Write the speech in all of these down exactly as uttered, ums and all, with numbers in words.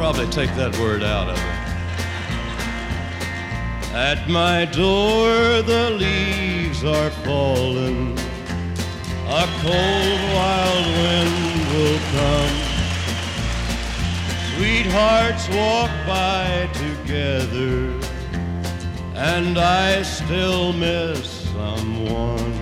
probably take that word out of it. At my door the leaves are falling, a cold wild wind will come. Sweethearts walk by together, and I still miss someone.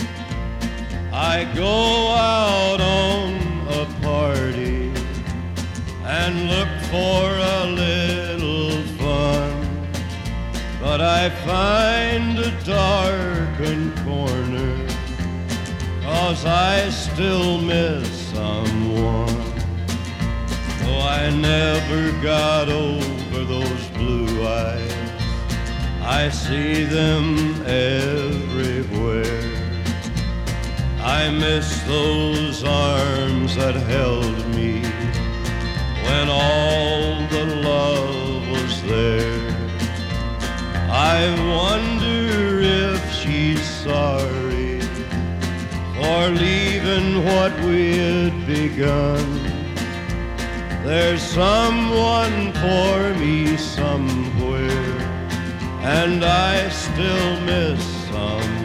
I go out on a party and look for a little fun, but I find a darkened corner, 'cause I still miss someone. Though I never got over those blue eyes, I see them everywhere. I miss those arms that held me when all the love was there. I wonder if she's sorry for leaving what we had begun. There's someone for me somewhere, and I still miss someone.